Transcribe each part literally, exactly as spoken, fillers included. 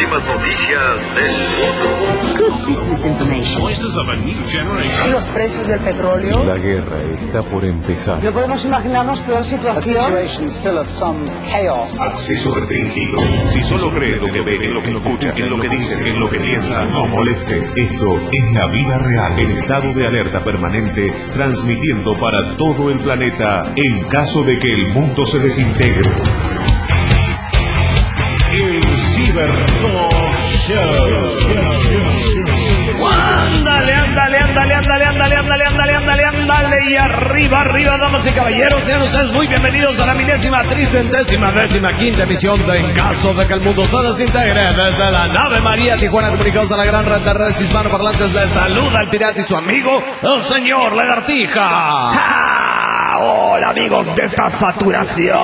últimas noticias del mundo. Good business information. Voices of a new generation. Los precios del petróleo. La guerra está por empezar. No podemos imaginarnos peor situación. Acceso restringido. Si solo cree lo que ve, en lo que escucha, en lo que dice, en lo que piensa, no moleste. Esto es la vida real. En estado de alerta permanente, transmitiendo para todo el planeta en caso de que el mundo se desintegre. El Cybertalk Show. Ándale, ándale, ándale, ándale, ándale, ándale, ándale, ándale, ándale, y arriba, arriba, damas y caballeros, sean ustedes muy bienvenidos a la milésima, tricentésima, décima, quinta emisión de En caso de que el mundo se desintegre, desde la nave María Tijuana, comunicados a la gran red de redes hispanoparlantes. Les saluda el pirata y su amigo, el señor Lagartija. ¡Ah! Hola, amigos de esta saturación.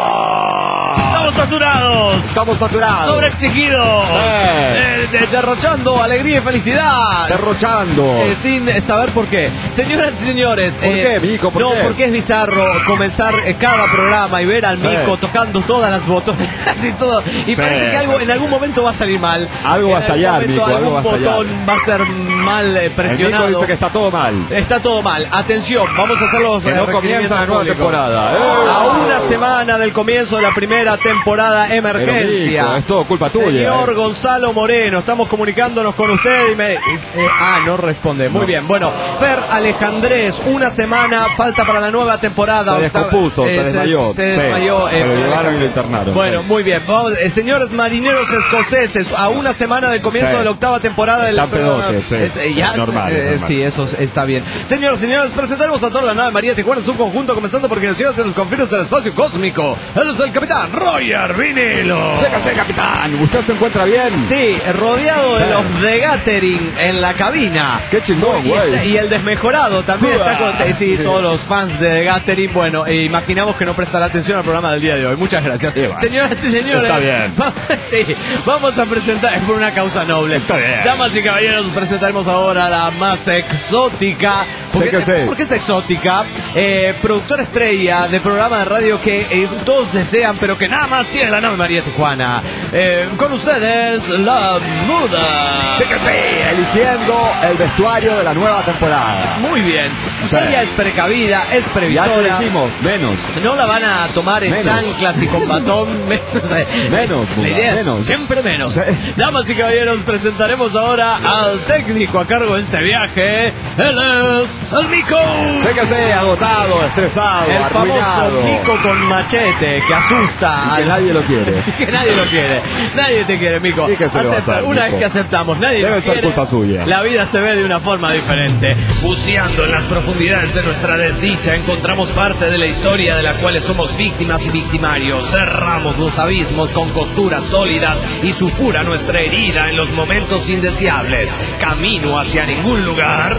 Estamos saturados. Estamos saturados. Sobreexigidos. Eh. Eh, de- derrochando alegría y felicidad. Derrochando. Eh, sin eh, saber por qué. Señoras y señores. ¿Por qué, Mico? ¿Por no, qué? porque es bizarro comenzar eh, cada programa y ver al Sí. Mico tocando todas las botones y todo. Y Sí. parece que algo en algún momento va a salir mal. Algo En va a estallar, algún momento Mico, algo algún va a estallar. botón va a ser mal eh, El presionado. Nico dice que está todo mal. Está todo mal. Atención, vamos a hacer los Que eh, no requerimientos comienza la nueva públicos. temporada. ¡Eh! A una semana del comienzo de la primera temporada emergencia. Mico, es todo culpa tuya, Señor eh. Gonzalo Moreno, estamos comunicándonos con usted y me... eh, ah, no responde. Muy No. bien. Bueno, Fer Alejandrés, una semana, falta para la nueva temporada. Se Octava- descompuso, se eh, desmayó. Se, Sí, desmayó. se lo llevaron y lo internaron. Bueno, Sí. muy bien. Vamos, eh, señores marineros escoceses, a una semana del comienzo Sí. de la octava temporada del Están pedotes, sí. Es, eh, ya, Normal, eh, normal. Sí, eso está bien. Señores, señores, presentaremos a toda la nave María Tijuana en su conjunto, comenzando por quienes llevan los confines del espacio cósmico. Él es el capitán Roger Vinilo. Sécase, capitán. ¿Usted se encuentra bien? Sí, rodeado de Sí. los de Gathering en la cabina. Qué chingón, Y, güey. está- y el desmejorado también está con eh, sí, Sí. todos los fans de The Gathering. Bueno, e imaginamos que no prestará atención al programa del día de hoy. Muchas gracias. Y bueno, Señoras y señores, está bien. sí, vamos a presentar, es por una causa noble. Está bien. Damas y caballeros, presentaremos ahora a la más exótica. Sé que sé. ¿Por qué es exótica? Eh, productora estrella de programa de radio que eh, todos desean, pero que nada más tiene la nave María Tijuana. Eh, con ustedes, la muda. Sécase, eligiendo el vestuario de la nueva temporada. Muy bien. Sí. Ella es precavida, es Ya te previsora. dijimos, menos. No la van a tomar en Menos. chanclas y con batón. Menos. eh, Menos, La Buda, idea es menos. siempre menos. Sí. Damas y caballeros, presentaremos ahora al técnico a cargo de este viaje. Él es el Mico. Sécase, agotado, estresado, El famoso arruinado. Mico con machete que asusta. Y que al- nadie lo quiere. que nadie lo quiere. Nadie te quiere, Mico. ¿Y qué se le va a Acepta- hacer, Una Mico? vez que aceptamos, nadie Debe lo ser quiere. culpa suya. La vida se ve de una forma diferente. Buceando en las profundidades de nuestra desdicha, encontramos parte de la historia de la cual somos víctimas y victimarios. Cerramos los abismos con costuras sólidas y supura nuestra herida en los momentos indeseables. Camino hacia ningún lugar.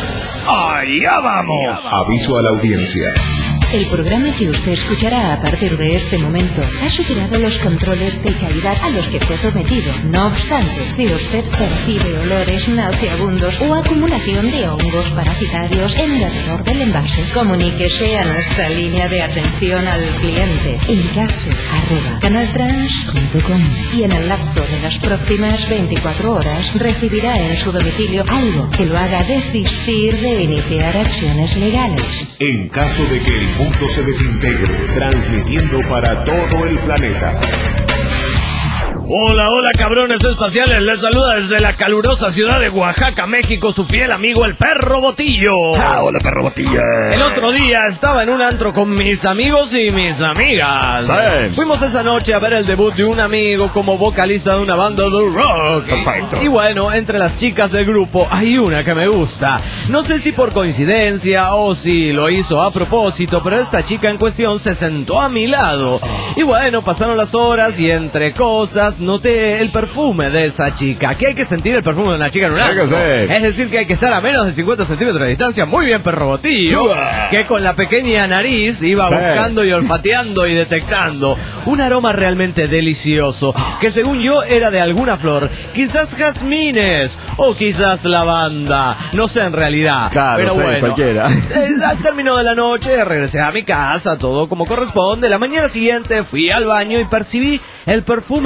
¡Allá vamos! Aviso a la audiencia. El programa que usted escuchará a partir de este momento ha superado los controles de calidad a los que fue sometido. No obstante, si usted percibe olores nauseabundos o acumulación de hongos parasitarios en el alrededor del envase, comuníquese a nuestra línea de atención al cliente en caso arroba canaltrans punto com y en el lapso de las próximas veinticuatro horas recibirá en su domicilio algo que lo haga desistir de iniciar acciones legales. En caso de que el mundo se desintegre, transmitiendo para todo el planeta. Hola, hola cabrones espaciales, les saluda desde la calurosa ciudad de Oaxaca, México, su fiel amigo el Perro Botillo. Ah, hola, perro botilla. El otro día estaba en un antro con mis amigos y mis amigas. Sí. Fuimos esa noche a ver el debut de un amigo como vocalista de una banda de rock. Perfecto. Y bueno, entre las chicas del grupo hay una que me gusta. No sé si por coincidencia o si lo hizo a propósito, pero esta chica en cuestión se sentó a mi lado. Y bueno, pasaron las horas y entre cosas noté el perfume de esa chica. Que hay que sentir el perfume de una chica en un Sí que antro. sí. Es decir, que hay que estar a menos de cincuenta centímetros de distancia. Muy bien, Perro Botillo. Uah. Que con la pequeña nariz iba Sí. buscando y olfateando y detectando un aroma realmente delicioso. Que según yo era de alguna flor. Quizás jazmines o quizás lavanda. No sé en realidad. Claro, pero sí, bueno. cualquiera. Eh, Al término de la noche regresé a mi casa, todo como corresponde. La mañana siguiente fui al baño y percibí el perfume de la chica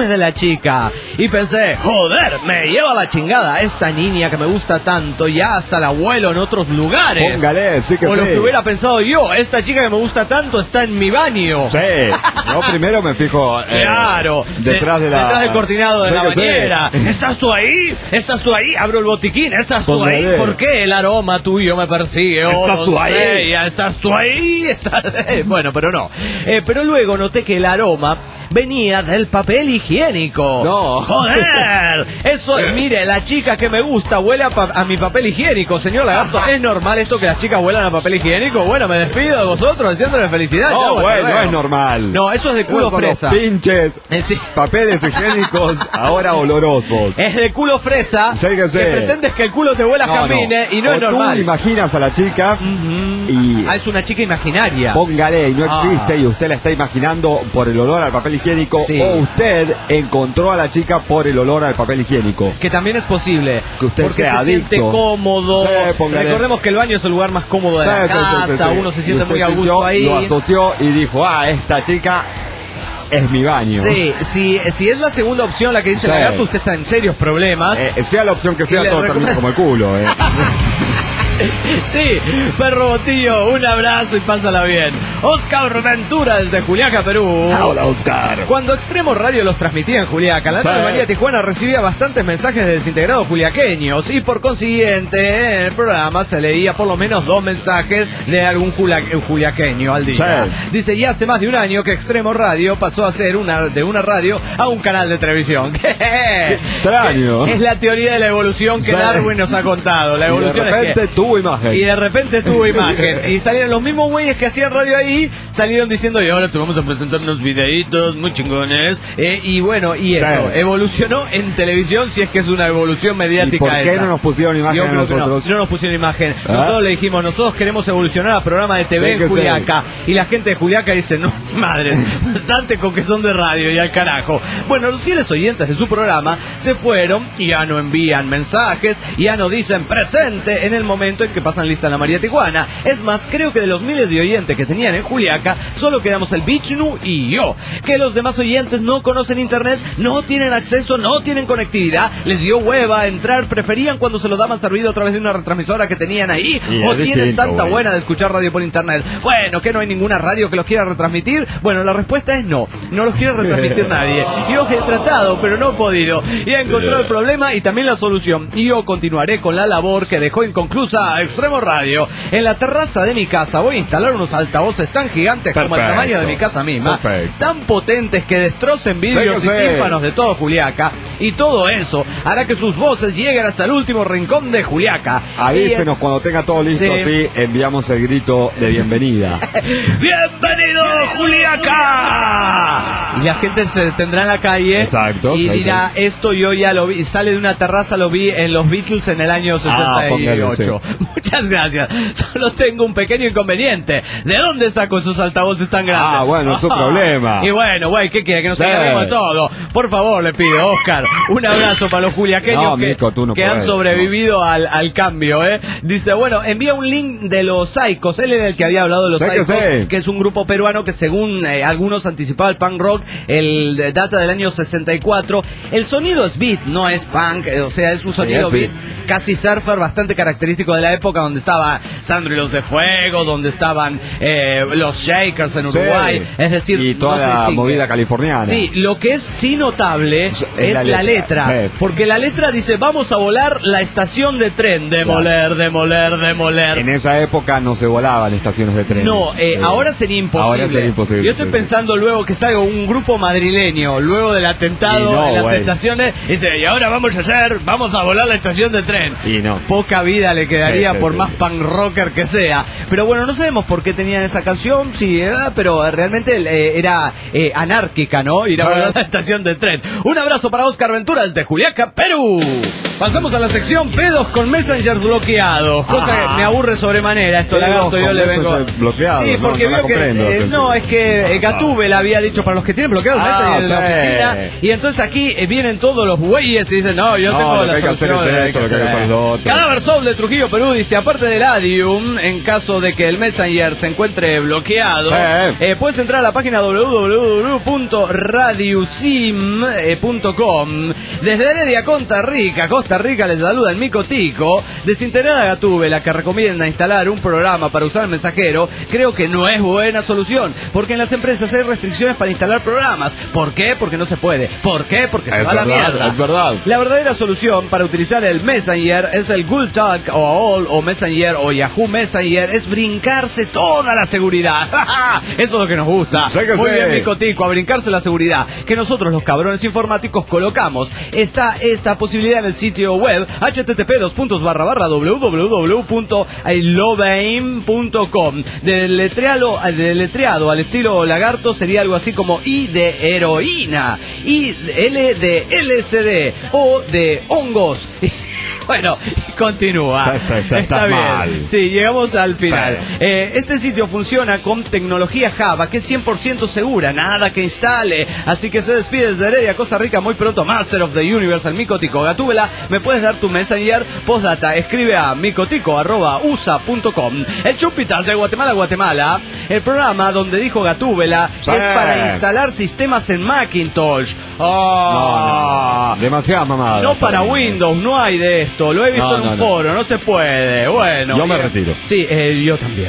chica. Y pensé, joder, me lleva la chingada esta niña que me gusta tanto, ya hasta la vuelo en otros lugares. Póngale, sí que o sí. lo que hubiera pensado yo, esta chica que me gusta tanto está en mi baño. Sí, yo primero me fijo eh, Claro, detrás de, de la... detrás del cortinado de sí la que sí. bañera. ¿Estás tú ahí? ¿Estás tú ahí? Abro el botiquín. ¿Estás tú ahí? Póngale. ¿Por qué el aroma tuyo me persigue? Oh, ¿Estás no tú ahí? sé, ya ¿Estás tú ahí? ¿Estás... Bueno, pero no. Eh, pero luego noté que el aroma venía del papel higiénico. No. ¡Joder! Eso, mire, la chica que me gusta huele a, pa- a mi papel higiénico, señor Lagarto. ¿Es normal esto que las chicas huelan a papel higiénico? Bueno, me despido de vosotros, deseándole felicidad. No, Chau, hasta bueno, luego. es normal. No, eso es de culo Esos son los fresa. pinches Eh, sí. papeles higiénicos ahora olorosos. Es de culo fresa. Sí que sí. pretendes que el culo te huela a No, camine no. y no O es normal. Tú imaginas a la chica y Ah, es una chica imaginaria. póngale y no Ah. existe y usted la está imaginando por el olor al papel higiénico Sí. o usted encontró a la chica por el olor al papel higiénico. Que también es posible. Que usted porque sea se siente adicto. cómodo. Sí, póngale. Recordemos que el baño es el lugar más cómodo de la Sí, sí, sí, casa. sí, sí. Uno se Y siente usted muy a gusto sintió, ahí. Lo asoció y dijo, ah, esta chica es mi baño. Sí, si, si es la segunda opción la que dice Sí. Lagarto, usted está en serios problemas. Eh, sea la opción que sea, Y le todo termina recomiendo- como el culo. Eh. Sí, perro botillo, un abrazo y pásala bien. Oscar Ventura desde Juliaca, Perú. Hola, Oscar. Cuando Extremo Radio los transmitía en Juliaca, la Sí. nave María Tijuana recibía bastantes mensajes de desintegrados juliaqueños y por consiguiente en el programa se leía por lo menos dos mensajes de algún jula- juliaqueño al día. Sí. Dice, ya hace más de un año que Extremo Radio pasó a ser una de una radio a un canal de televisión. Qué extraño. Es la teoría de la evolución que Sí. Darwin nos ha contado. La Y de evolución es repente que... tuvo imagen. Y de repente tuvo imagen. Y salieron los mismos güeyes que hacían radio ahí, salieron diciendo, y ahora te vamos a presentar unos videitos muy chingones. Eh, y bueno, y eso, Sí. evolucionó en televisión, si es que es una evolución mediática. ¿Y por qué esa. no nos pusieron imagen Yo a creo que no, nosotros? no nos pusieron imagen. ¿Ah? Nosotros le dijimos, nosotros queremos evolucionar a programa de T V Sí en que sí. Juliaca. Y la gente de Juliaca dice, no, madre, bastante con que son de radio y al carajo. Bueno, los fieles oyentes de su programa se fueron y ya no envían mensajes, y ya no dicen presente en el momento en que pasan lista en la María Tijuana. Es más, creo que de los miles de oyentes que tenían en Juliaca, solo quedamos el Bichnu y yo. Que los demás oyentes no conocen internet, no tienen acceso, no tienen conectividad, les dio hueva entrar, preferían cuando se lo daban servido a través de una retransmisora que tenían ahí, Y o es tienen distinto, tanta güey. buena de escuchar radio por internet. Bueno, que no hay ninguna radio que los quiera retransmitir. Bueno, la respuesta es no, no los quiere retransmitir nadie. Yo he tratado, pero no he podido. Y he encontrado el problema y también la solución. Y yo continuaré con la labor que dejó inconclusa a Extremo Radio. En la terraza de mi casa voy a instalar unos altavoces tan gigantes como el Perfecto. tamaño de mi casa misma, Perfecto. tan potentes que destrocen vidrios Sí y que sí. tímpanos de todo Juliaca. Y todo eso hará que sus voces lleguen hasta el último rincón de Juliaca. Avísenos cuando tenga todo listo, Sí. sí, enviamos el grito de bienvenida. ¡Bienvenido, Juliaca! Y la gente se detendrá en la calle. Exacto, Y sí, dirá, esto yo ya lo vi. Sale de una terraza, lo vi en los Beatles en el año sesenta y ocho. póngale, Muchas gracias. Solo tengo un pequeño inconveniente. ¿De dónde saco esos altavoces tan grandes? Ah, bueno, es su problema. Y bueno, güey, ¿qué quiere? Que nos Sí. encarguemos de todo. Por favor, le pido, Oscar, un abrazo para los juliaqueños No, que, Mico, tú no que han podés, sobrevivido al, al cambio, ¿eh? Dice, bueno, envía un link de los Saicos. Él era el que había hablado de los Sé que Saicos, sé. que es un grupo peruano que según eh, algunos anticipaba el punk rock, el de- data del año sesenta y cuatro. El sonido es beat, no es punk, eh, o sea, es un sonido es beat, beat. casi surfer, bastante característico de la época, donde estaba Sandro y los de Fuego, donde estaban eh, los Shakers en Sí. Uruguay, es decir, y toda no se la distingue. movida californiana. Sí, lo que es sí notable es, Es la, la letra, letra. Sí. porque la letra dice, vamos a volar la estación de tren, demoler, demoler, demoler. En esa época no se volaban estaciones de tren. No, eh, ahora sería imposible. Ahora sería imposible. Yo estoy sí, pensando luego que salga un grupo madrileño, luego del atentado Y no, en las güey. estaciones, y dice, y ahora vamos a hacer, vamos a volar la estación de tren. Y no. Poca vida le quedaría Sí, sí, por sí, más sí. punk rocker que sea. Pero bueno, no sabemos por qué tenían esa canción, sí, eh, pero realmente eh, era eh, anárquica, ¿no? Ir a volar la estación de tren. Un abrazo para Oscar Ventura desde Juliaca, Perú. Pasamos a la sección pedos con Messenger bloqueados. Cosa Ah. que me aburre sobremanera. Esto, Pedos Lagarto, yo con le vengo. Messenger bloqueados, Sí, no, porque no la veo que. comprendo, eh, Messenger. no, es que eh, Gatúbela había dicho para los que tienen bloqueado el Ah, Messenger en la sí. oficina. Y entonces aquí eh, vienen todos los güeyes y dicen, no, yo No, tengo lo la que hay que hacer solución. es hay esto, que lo que hay que hacer. hacer es lo otro. Cadáver Soul de Trujillo, Perú, dice, aparte del Adium, en caso de que el Messenger se encuentre bloqueado, Sí. eh, puedes entrar a la página doble u doble u doble u punto radiusim punto com. Desde Heredia, Costa Rica, Costa Rica les saluda el Mico Tico. Desintegrada Gatúbela, que recomienda instalar un programa para usar el mensajero, creo que no es buena solución, porque en las empresas hay restricciones para instalar programas. ¿Por qué? Porque no se puede. ¿Por qué? Porque se Es va a la verdad, mierda. es verdad. La verdadera solución para utilizar el Messenger es el Google Talk o AOL o Messenger o Yahoo Messenger, es brincarse toda la seguridad. Eso es lo que nos gusta. Sé que Muy sé. bien, Mico Tico, a brincarse la seguridad que nosotros los cabrones informáticos colocamos. Está esta posibilidad en el sitio web h t t p dos puntos barra barra w w w punto iloveim punto com. Deletreado, deletreado al estilo Lagarto sería algo así como I de heroína, I L de L S D, O de hongos. Bueno, continúa. Está- está- está bien. mal. Sí, llegamos al final. Sí. Eh, este sitio funciona con tecnología Java, que es cien por ciento segura, nada que instale. Así que se despide desde Heredia, Costa Rica, muy pronto, Master of the Universe, al Micotico. Gatúbela, me puedes dar tu Messenger, postdata, escribe a micotico arroba usa punto com. El Chupitas de Guatemala, Guatemala, el programa donde dijo Gatúbela, Sí. es para instalar sistemas en Macintosh. Oh. No, no, demasiada mamada. No para Windows, no hay de esto. Lo he visto No, en un no, no. foro, no se puede. Bueno. Yo me y- retiro. Sí, eh, yo también.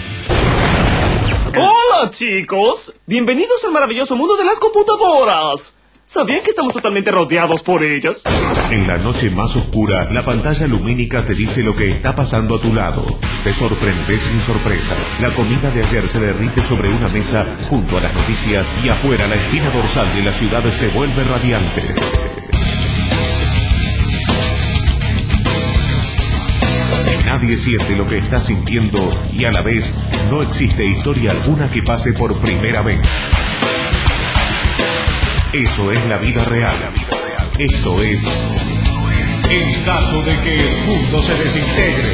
Hola chicos, bienvenidos al maravilloso mundo de las computadoras. ¿Sabían que estamos totalmente rodeados por ellas? En la noche más oscura, la pantalla lumínica te dice lo que está pasando a tu lado. Te sorprendes sin sorpresa. La comida de ayer se derrite sobre una mesa junto a las noticias y afuera la espina dorsal de la ciudad se vuelve radiante. Nadie siente lo que está sintiendo y a la vez no existe historia alguna que pase por primera vez. Eso es la vida real. Esto es en caso de que el mundo se desintegre.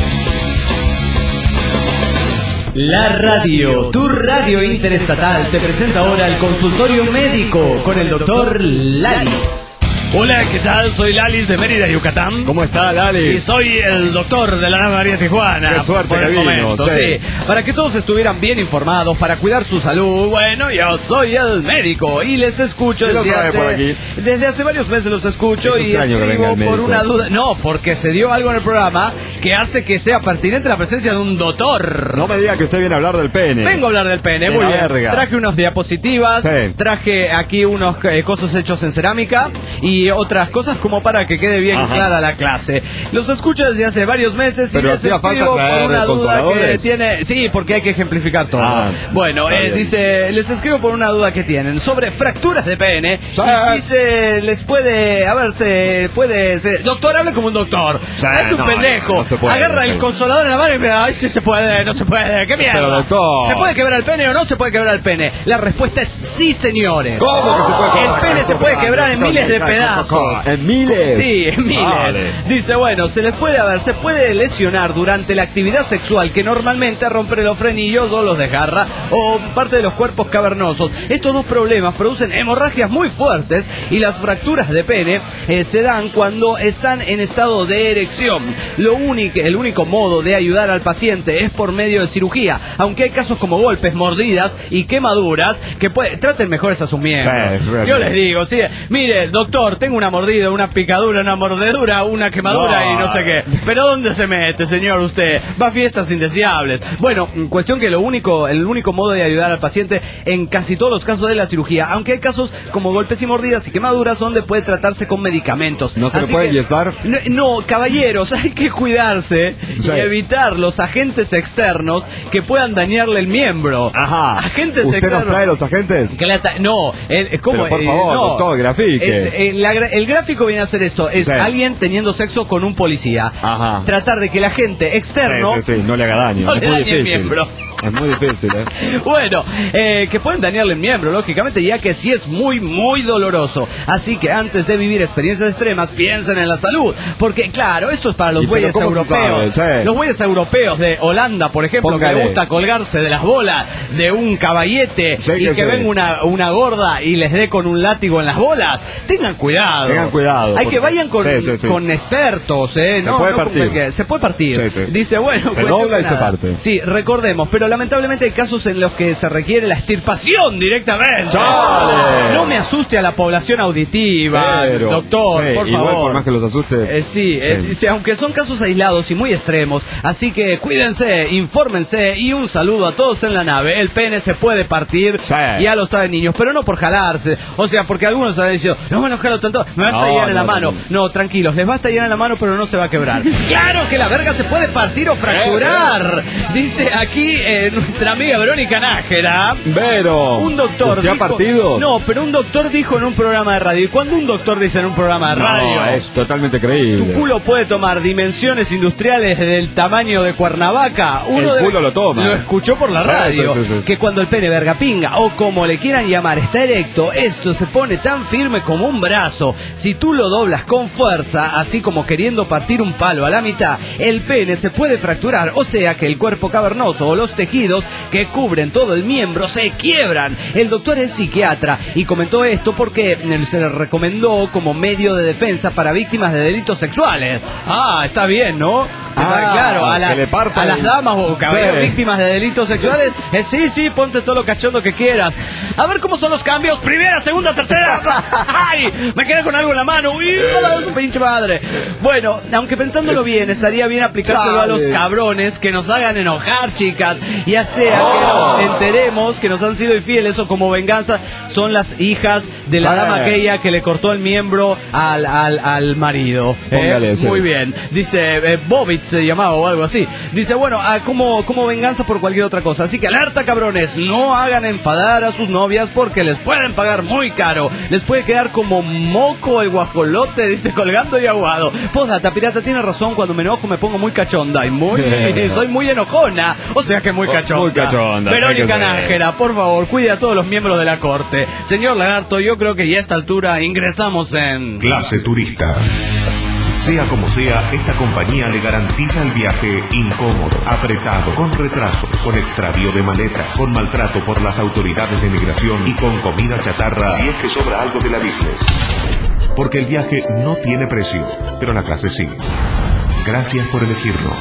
La radio, tu radio interestatal, te presenta ahora el consultorio médico con el doctor Lalis. Hola, ¿qué tal? Soy Lalis de Mérida, Yucatán. ¿Cómo está, Y Lali? soy el doctor de la Nave María Tijuana. Qué suerte por que el vino, momento, sí. sí. Para que todos estuvieran bien informados, para cuidar su salud. Bueno, yo soy el médico y les escucho ¿Qué lo desde trae hace, por aquí? desde hace varios meses los escucho Es y extraño que venga escribo el por médico. una duda. No, porque se dio algo en el programa que hace que sea pertinente la presencia de un doctor. No me diga que usted viene a hablar del pene. Vengo a hablar del pene, De muy la bien. verga. Traje unos diapositivas, Sí. traje aquí unos eh, cosos hechos en cerámica y otras cosas como para que quede bien Ajá. clara la clase. Los escucho desde hace varios meses y Pero les hacía falta escribo por traer una duda que consoladores. tiene... Sí, porque hay que ejemplificar todo. Ah, bueno, está eh, bien. dice, les escribo por una duda que tienen sobre fracturas de pene Sí. y si se les puede, a ver, se puede... se- doctor, hable como un doctor. Sí, es un no, pendejo. no, no se puede, Agarra no el se- consolador en la mano y me da, ay, sí se puede, no se puede, qué mierda. Pero, doctor. ¿Se puede quebrar el pene o no se puede quebrar el pene? La respuesta es sí, señores. ¿Cómo que se puede quebrar? El pene se puede quebrar en miles de pedazos. ¿En miles? Sí, en miles. Vale. Dice, bueno, se les puede, a ver, se puede lesionar durante la actividad sexual que normalmente rompe los frenillos o los desgarra o parte de los cuerpos cavernosos. Estos dos problemas producen hemorragias muy fuertes y las fracturas de pene eh, se dan cuando están en estado de erección. Lo único, el único modo de ayudar al paciente es por medio de cirugía, aunque hay casos como golpes, mordidas y quemaduras que puede, traten mejores a sus miembros. Sí, realmente. Yo les digo, sí, mire, doctor, tengo una mordida, una picadura, una mordedura, una quemadura No. y no sé qué. Pero ¿dónde se mete, señor, usted? Va a fiestas indeseables. Bueno, cuestión que lo único, el único modo de ayudar al paciente en casi todos los casos de la cirugía, aunque hay casos como golpes y mordidas y quemaduras donde puede tratarse con medicamentos. ¿No se le Así puede que- yesar? No, no, caballeros, hay que cuidarse Sí. y evitar los agentes externos que puedan dañarle el miembro. Ajá. Agentes ¿Usted externos. nos trae los agentes? Que la ta- no, eh, ¿cómo? Pero, por Eh, favor, no. doctor, grafique. Eh, eh, la gra- el gráfico viene a hacer esto, es Sí. alguien teniendo sexo con un policía. Ajá. Tratar de que el agente externo Sí, sí, sí, no le haga daño. no es le muy dañe el difícil. miembro. Es muy difícil, ¿eh? Bueno, eh, que pueden dañarle el miembro, lógicamente, ya que sí es muy, muy doloroso. Así que antes de vivir experiencias extremas, piensen en la salud. Porque, claro, esto es para los bueyes europeos. Sabe, sí. Los bueyes europeos de Holanda, por ejemplo, Póngale. que les gusta colgarse de las bolas de un caballete sí, y que, que venga una, una gorda y les dé con un látigo en las bolas. Tengan cuidado. Tengan cuidado. Hay porque... que vayan con, sí, sí, sí. con expertos, ¿eh? Se no, puede no, partir. Porque se puede partir. Sí, sí. Dice, bueno, se dobla y se parte. Sí, recordemos, pero lamentablemente hay casos en los que se requiere la extirpación directamente. ¡Chale! No me asuste a la población auditiva, pero, doctor, sí, por igual favor. Por más que los asuste. Eh, sí, sí. Eh, dice, aunque son casos aislados y muy extremos, así que cuídense, infórmense y un saludo a todos en la nave. El pene se puede partir, sí. ya lo saben niños, pero no por jalarse. O sea, porque algunos han dicho, no me jalo tanto, me va a estallar no, en la no, mano. No, no. no, tranquilos, les va a estallar en la mano, pero no se va a quebrar. ¡Claro que la verga se puede partir o fracturar! Dice aquí eh, nuestra amiga Verónica Nájera. Vero, un doctor ¿usted dijo, ha partido? No, pero un doctor dijo en un programa de radio. ¿Y cuando un doctor dice en un programa de radio? No, es totalmente creíble. Tu culo puede tomar dimensiones industriales del tamaño de Cuernavaca. Uno el culo lo toma. Lo escuchó por la radio. Sí, sí, sí, sí. Que cuando el pene verga pinga, o como le quieran llamar, está erecto, esto se pone tan firme como un brazo. Si tú lo doblas con fuerza, así como queriendo partir un palo a la mitad, el pene se puede fracturar. O sea que el cuerpo cavernoso o los tejidos que cubren todo el miembro se quiebran. El doctor es psiquiatra y comentó esto porque se le recomendó como medio de defensa para víctimas de delitos sexuales. Ah, está bien, ¿no? Ah, claro, a, la, a las damas o caballeros sí. víctimas de delitos sexuales, eh, sí, sí, ponte todo lo cachondo que quieras. A ver cómo son los cambios. Primera, segunda, tercera. ¡Ay! Me quedé con algo en la mano. ¡Uy, su pinche madre! Bueno, aunque pensándolo bien, estaría bien aplicárselo a los cabrones que nos hagan enojar, chicas. Ya sea oh. que nos enteremos que nos han sido infieles o como venganza son las hijas de la sí. dama aquella que le cortó el miembro al, al, al marido. Póngale, eh, sí. Muy bien. Dice eh, Bobby se llamaba o algo así. Dice, bueno, ah, como, como venganza por cualquier otra cosa. Así que alerta, cabrones, no hagan enfadar a sus novias porque les pueden pagar muy caro. Les puede quedar como moco el guajolote, dice, colgando y aguado. Postdata, pirata tiene razón, cuando me enojo me pongo muy cachonda y muy, soy muy enojona. O sea que muy cachonda. Muy cachonda. Verónica Nájera, por favor, cuide a todos los miembros de la corte. Señor Lagarto, yo creo que ya a esta altura ingresamos en... Clase turista. Sea como sea, esta compañía le garantiza el viaje incómodo, apretado, con retrasos, con extravío de maletas, con maltrato por las autoridades de migración y con comida chatarra si es que sobra algo de la business. Porque el viaje no tiene precio, pero la clase sí. Gracias por elegirnos.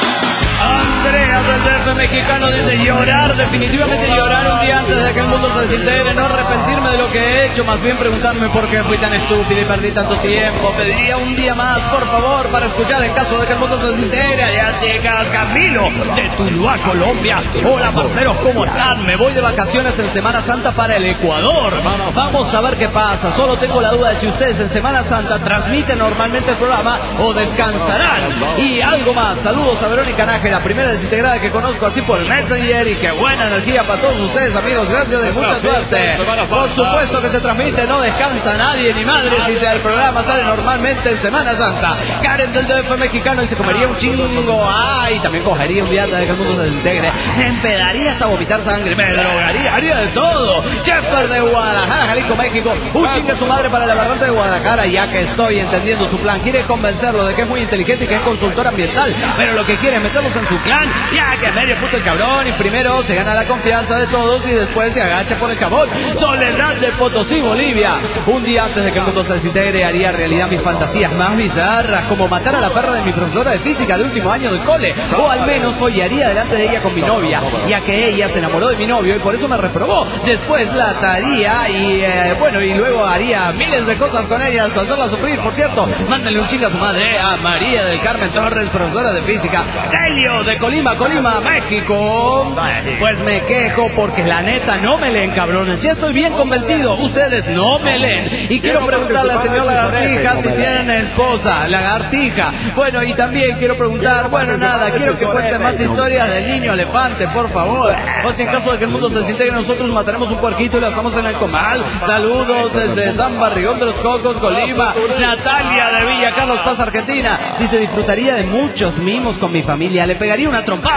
Andrea del D F mexicano dice llorar, definitivamente llorar un día antes de que el mundo se desintegre, no arrepentirme de lo que he hecho, más bien preguntarme por qué fui tan estúpido y perdí tanto tiempo. Pediría un día más, por favor, para escuchar en caso de que el mundo se desintegre. Allá chicas, Camilo de Tuluá, Colombia. Hola parceros, ¿cómo están? Me voy de vacaciones en Semana Santa para el Ecuador. Vamos a ver qué pasa. Solo tengo la duda de si ustedes en Semana Santa transmiten normalmente el programa o descansarán. Y algo más, saludos a Verónica Nájera, primera desintegrada que conozco así por el Messenger, y qué buena energía para todos ustedes, amigos, gracias y mucha suerte. Por supuesto que se transmite, no descansa nadie ni madre si sea el programa sale normalmente en Semana Santa. Karen del D F mexicano y se comería un chingo, ay, también cogería un día antes de que el mundo se desintegre, me empedaría hasta vomitar sangre, me drogaría, haría de todo. Jeffer de Guadalajara, Jalisco, México, un chingue a su madre para el aberrante de Guadalajara, ya que estoy entendiendo su plan, quiere convencerlo de que es muy inteligente y que es consultor ambiental, pero lo que quiere es meterlos en su clan, ya que medio puto el cabrón, y primero se gana la confianza de todos y después se agacha por el jabón. Soledad de Potosí, Bolivia, un día antes de que el mundo se desintegre haría realidad mis fantasías más bizarras, como matar a la perra de mi profesora de física de último año del cole, o al menos follaría delante de ella con mi novia, ya que ella se enamoró de mi novio y por eso me reprobó. Después la ataría y eh, bueno, y luego haría miles de cosas con ella hasta hacerla sufrir. Por cierto, mándale un chingo a su madre, a María del Carmen Torres, profesora de física. Delio de Colima, Colima, México. Pues me quejo porque la neta no me leen, cabrones. Ya estoy bien convencido, ustedes no me leen. Y quiero preguntarle al señor Lagartija si tienen esposa, Lagartija. Bueno, y también quiero preguntar, bueno, nada, quiero que cuente más historias del niño elefante, por favor. O si en caso de que el mundo se desintegre, nosotros mataremos un puerquito y lo hacemos en el comal. Saludos desde San Barrigón de los Cocos, Colima. Natalia de Villa Carlos Paz, Argentina. Dice, disfrutaría de muchos mimos con mi familia. Le pegaría una trompada al dueño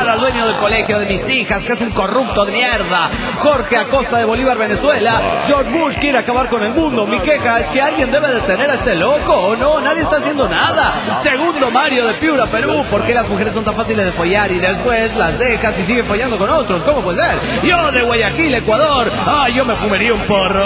del colegio de mis hijas, que es un corrupto de mierda. Jorge Acosta de Bolívar, Venezuela. George Bush quiere acabar con el mundo. Mi queja es que alguien debe detener a este loco, ¿o no? Nadie está haciendo nada. Segundo, Mario de Piura, Perú. ¿Por qué las mujeres son tan fáciles de follar y después las dejas y siguen follando con otros? ¿Cómo puede ser? Yo de Guayaquil, Ecuador. Ay, yo me fumaría un porro.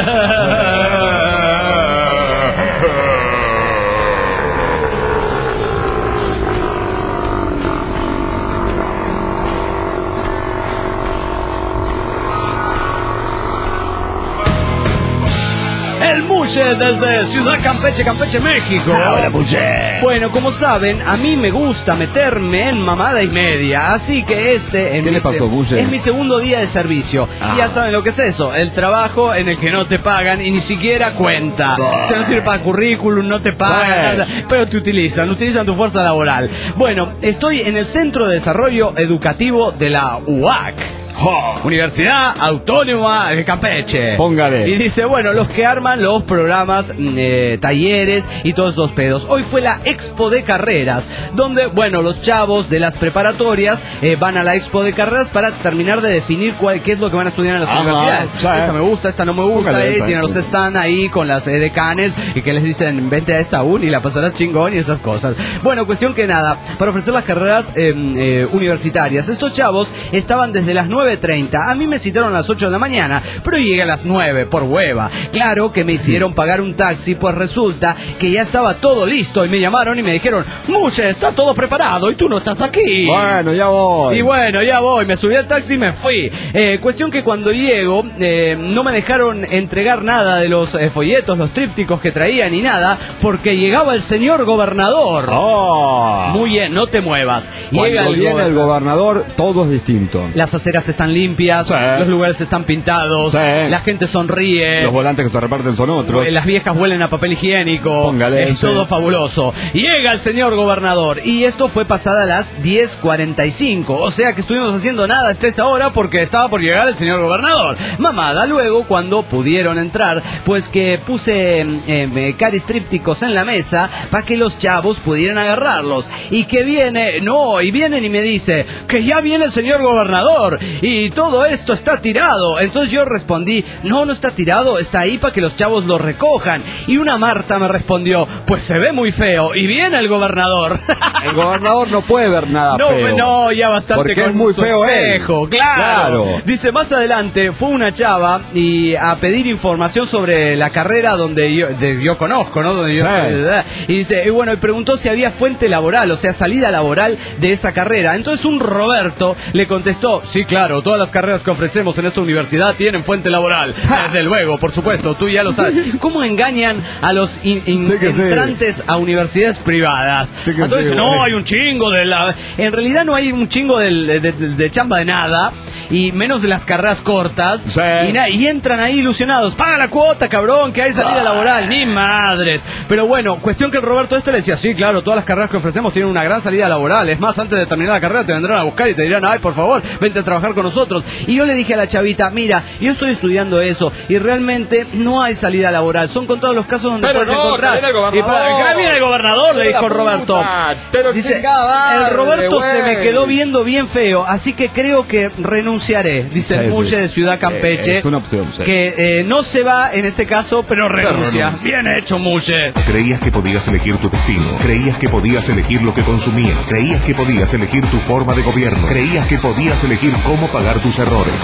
El Mushe desde Ciudad Campeche, Campeche, México. Hola, Mushe. Bueno, como saben, a mí me gusta meterme en mamada y media, así que este en ¿Qué mi le pasó, se- Mushe? es mi segundo día de servicio. Ah. Y ya saben lo que es eso, el trabajo en el que no te pagan y ni siquiera cuenta. O sea, no sirve para currículum, no te pagan, Bueno. nada, pero te utilizan, utilizan tu fuerza laboral. Bueno, estoy en el Centro de Desarrollo Educativo de la U A C. Universidad Autónoma de Campeche. Póngale. Y dice, bueno, los que arman los programas, eh, talleres y todos esos pedos. Hoy fue la Expo de Carreras, donde, bueno, los chavos de las preparatorias eh, van a la Expo de Carreras para terminar de definir cuál, qué es lo que van a estudiar en las Ajá, universidades. sí. Esta me gusta, esta no me gusta. Póngale, eh, está tienen los bien. están ahí con las eh, decanes y que les dicen, vente a esta uni y la pasarás chingón y esas cosas. Bueno, cuestión que nada, para ofrecer las carreras eh, eh, universitarias. Estos chavos estaban desde las nueve treinta. A mí me citaron a las ocho de la mañana, pero llegué a las nueve por hueva. Claro que me hicieron pagar un taxi, pues resulta que ya estaba todo listo y me llamaron y me dijeron, Mushe, está todo preparado y tú no estás aquí. Bueno, ya voy. Y bueno, ya voy, me subí al taxi y me fui. Eh, cuestión que cuando llego, eh, no me dejaron entregar nada de los eh, folletos, los trípticos que traía ni nada, porque llegaba el señor gobernador. Oh. Muy bien, no te muevas. Cuando Llega el viene el gobernador. gobernador, todo es distinto. Las aceras están limpias, Sí. los lugares están pintados, Sí. la gente sonríe. Los volantes que se reparten son otros. Las viejas huelen a papel higiénico. Póngale, es sí. todo fabuloso. Llega el señor gobernador. Y esto fue pasada a las diez cuarenta y cinco. O sea que estuvimos haciendo nada hasta esa hora porque estaba por llegar el señor gobernador. Mamada, luego cuando pudieron entrar, pues que puse eh, eh, caris trípticos en la mesa para que los chavos pudieran agarrarlos. Y que viene, no, y vienen y me dice que ya viene el señor gobernador. Y todo esto está tirado. Entonces yo respondí, no, no está tirado, está ahí para que los chavos lo recojan. Y una Marta me respondió, pues se ve muy feo y viene el gobernador. El gobernador no puede ver nada No, feo. no, ya bastante Porque con es muy su feo él. espejo, claro. Claro. Dice, más adelante fue una chava y a pedir información sobre la carrera donde yo, de- yo conozco, ¿no? Donde yo, Sí. Y dice, y bueno, y preguntó si había fuente laboral, o sea, salida laboral de esa carrera. Entonces un Roberto le contestó, sí, claro, todas las carreras que ofrecemos en esta universidad tienen fuente laboral. Desde luego, por supuesto, tú ya lo sabes. ¿Cómo engañan a los in- in- Sí que sí. entrantes a universidades privadas? Sí que Entonces, sí, no, güey. hay un chingo de la... En realidad no hay un chingo del- de, de- de chamba de nada, y menos de las carreras cortas. Sí. Y, na- y entran ahí ilusionados. Paga la cuota, cabrón, que hay salida laboral. Ni madres. Pero bueno, cuestión que el Roberto este le decía, sí, claro, todas las carreras que ofrecemos tienen una gran salida laboral. Es más, antes de terminar la carrera te vendrán a buscar y te dirán, ay, por favor, vente a trabajar con nosotros. Y yo le dije a la chavita, mira, yo estoy estudiando eso y realmente no hay salida laboral. Son con todos los casos donde Pero puedes no, encontrar. que viene el gobernador. Y para- acá viene el gobernador, le Hijo de dijo la Roberto. puta, pero Dice, chingada el Roberto madre, se me güey. quedó viendo bien feo, así que creo que renunciaré, dice Sí, el Muche sí. de Ciudad Campeche. Eh, es una opción, sí. Que eh, no se va en este caso, pero renuncia. Bien hecho, Muche. Creías que podías elegir tu destino, creías que podías elegir lo que consumías, creías que podías elegir tu forma de gobierno, creías que podías elegir cómo pagar tus errores.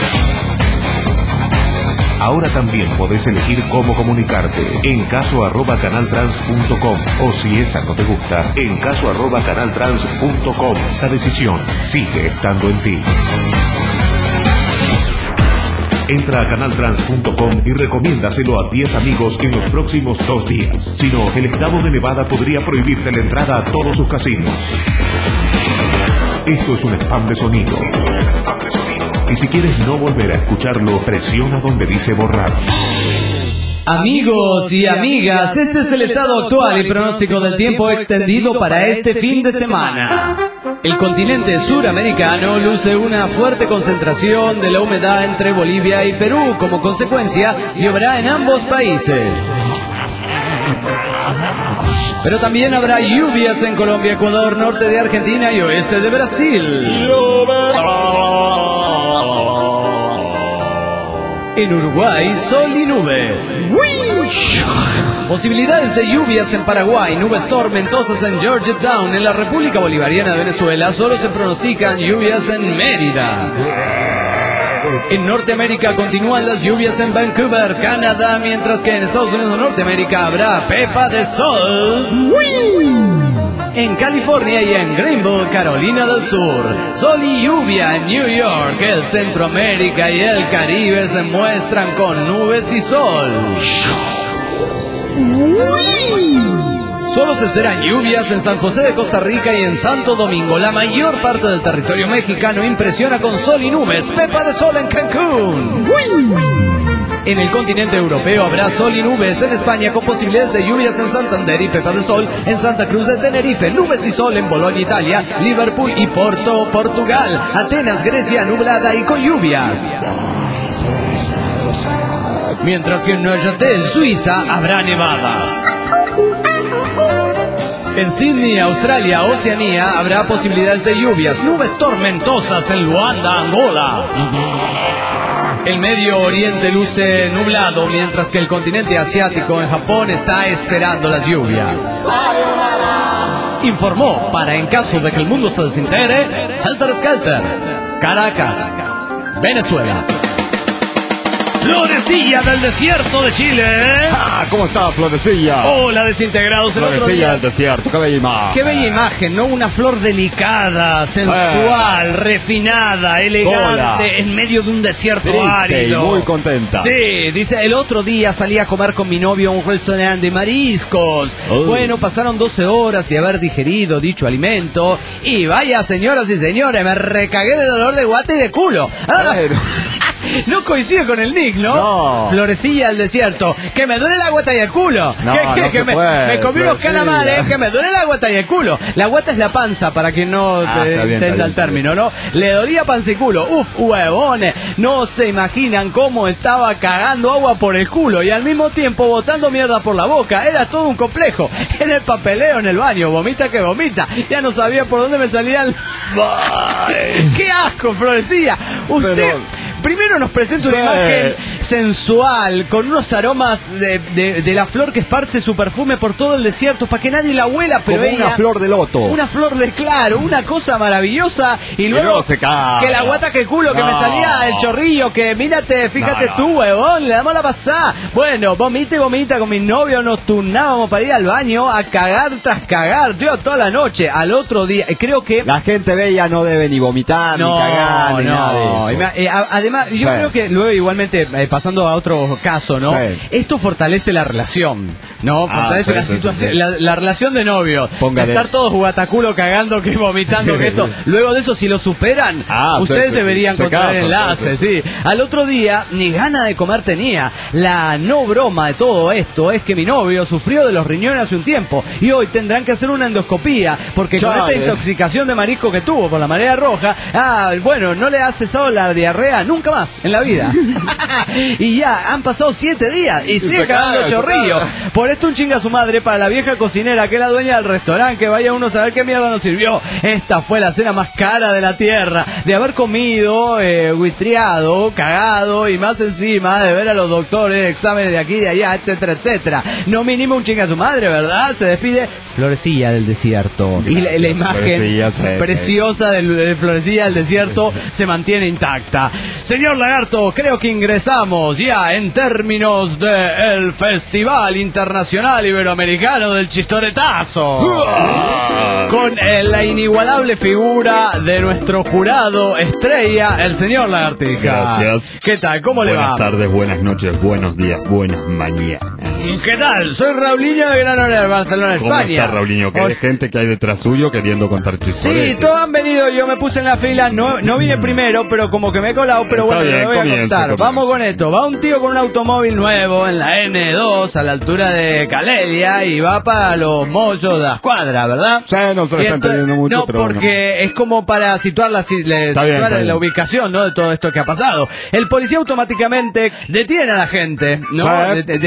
Ahora también podés elegir cómo comunicarte en caso arroba canaltrans punto com o si esa no te gusta, en caso arroba canaltrans punto com. La decisión sigue estando en ti. Entra a canaltrans punto com y recomiéndaselo a diez amigos en los próximos dos días. Si no, el estado de Nevada podría prohibirte la entrada a todos sus casinos. Esto es un spam de sonido. Y si quieres no volver a escucharlo, presiona donde dice borrar. Amigos y amigas, este es el estado actual y pronóstico del tiempo extendido para este fin de semana. El continente suramericano luce una fuerte concentración de la humedad entre Bolivia y Perú. Como consecuencia, lloverá en ambos países. Pero también habrá lluvias en Colombia, Ecuador, norte de Argentina y oeste de Brasil. En Uruguay, sol y nubes. Posibilidades de lluvias en Paraguay, nubes tormentosas en Georgetown. En la República Bolivariana de Venezuela solo se pronostican lluvias en Mérida. En Norteamérica continúan las lluvias en Vancouver, Canadá, mientras que en Estados Unidos de Norteamérica habrá pepa de sol. En California y en Greenville, Carolina del Sur, sol y lluvia en New York. El Centroamérica y el Caribe se muestran con nubes y sol. Solo se esperan lluvias en San José de Costa Rica y en Santo Domingo. La mayor parte del territorio mexicano impresiona con sol y nubes. Pepa de sol en Cancún. En el continente europeo habrá sol y nubes en España con posibilidades de lluvias en Santander y pepa de sol en Santa Cruz de Tenerife. Nubes y sol en Bolonia, Italia, Liverpool y Porto, Portugal. Atenas, Grecia, nublada y con lluvias. Mientras que en Neuchâtel, Suiza, habrá nevadas. En Sydney, Australia, Oceanía, habrá posibilidades de lluvias, nubes tormentosas en Luanda, Angola. El Medio Oriente luce nublado, mientras que el continente asiático en Japón está esperando las lluvias. Informó, para en caso de que el mundo se desintegre, Helter Skelter, Caracas, Venezuela. Florecilla del desierto de Chile. Ah, ¿cómo está, Florecilla? Hola, desintegrados. El otro Florecilla día... del desierto, qué bella imagen. Qué bella imagen, ¿no? Una flor delicada, sensual, sí, refinada, elegante, sola, en medio de un desierto triste árido. Y muy contenta. Sí, dice, el otro día salí a comer con mi novio a un restaurante de mariscos. Uh. Bueno, pasaron doce horas de haber digerido dicho alimento. Y vaya, señoras y señores, me recagué de dolor de guata y de culo. Ah. Bueno. No coincide con el nick, ¿no? No. Florecilla del desierto. Que me duele la guata y el culo. No, que, no que se me, puede, me comí unos calamares. Que me duele la guata y el culo. La guata es la panza, para que no ah, te entienda el término, ¿no? Le dolía panza y culo. Uf, huevones. No se imaginan cómo estaba cagando agua por el culo y al mismo tiempo botando mierda por la boca. Era todo un complejo. Era el papeleo en el baño. Vomita que vomita. Ya no sabía por dónde me salían. ¡Qué asco, Florecilla! Usted... Pero... Primero nos presenta una sí. imagen sensual, con unos aromas de, de, de la flor que esparce su perfume por todo el desierto para que nadie la huela, pero como ella, una flor de loto. Una flor de claro, una cosa maravillosa. Y luego no se cae. Que la guata, que el culo, no. que me salía el chorrillo, que mírate, fíjate no, no. tú, huevón, le damos la pasada. Bueno, vomita y vomita con mi novio, nos turnábamos para ir al baño a cagar tras cagar, tío, toda la noche. Al otro día, creo que... La gente bella no debe ni vomitar, no, ni cagar, ni no. nada de eso. Eh, además, yo sí. creo que luego igualmente, eh, pasando a otro caso, ¿no? Sí. Esto fortalece la relación, ¿no? Fortalece ah, sí, la sí, situación, sí, sí. La, la relación de novios. Póngale. Estar todos guataculo cagando, que vomitando, que esto. Luego de eso, si lo superan, ah, ustedes sí, deberían sí, encontrar el enlace, sí, sí. Al otro día, ni gana de comer tenía. La no broma de todo esto es que mi novio sufrió de los riñones hace un tiempo y hoy tendrán que hacer una endoscopía porque Chale. con esta intoxicación de marisco que tuvo por la marea roja, ah, bueno, no le ha cesado la diarrea nunca más en la vida. Y ya, han pasado siete días y sigue cagando chorrillo. Por esto un chinga a su madre para la vieja cocinera, que es la dueña del restaurante, que vaya uno a saber qué mierda nos sirvió. Esta fue la cena más cara de la tierra, de haber comido, eh, huitriado, cagado y más encima de ver a los doctores, exámenes de aquí y de allá, etcétera, etcétera. No mínimo un chinga a su madre, ¿verdad? Se despide Florecilla del desierto. Gracias, y la, la imagen sí, preciosa de, de Florecilla del desierto se mantiene intacta. Señor Lagarto, creo que ingresamos ya en términos del Festival Internacional Iberoamericano del Chistoretazo. Con eh, la inigualable figura de nuestro jurado estrella, el señor Lagartija. Gracias. ¿Qué tal? ¿Cómo le buenas va? Buenas tardes, buenas noches, buenos días, buenas mañanas. ¿Qué tal? Soy Raulinho de Gran Hora de Barcelona, España. ¿Cómo está, Raulinho? Que hay gente que hay detrás suyo queriendo contar chistoretes. Sí, todos han venido, yo me puse en la fila, no, no vine primero, pero como que me he colado, pero está bueno, bien, lo voy comienzo, a contar. comienzo. Vamos con esto. Va un tío con un automóvil nuevo en la ene dos a la altura de Calelia y va para los mollos de la escuadra, ¿verdad? Sí, no se le está entendiendo mucho, no, pero porque bueno. Es como para situar la, le, situar bien, la bien. ubicación, ¿no? De todo esto que ha pasado. El policía automáticamente detiene a la gente, ¿no? Sí. De, detiene,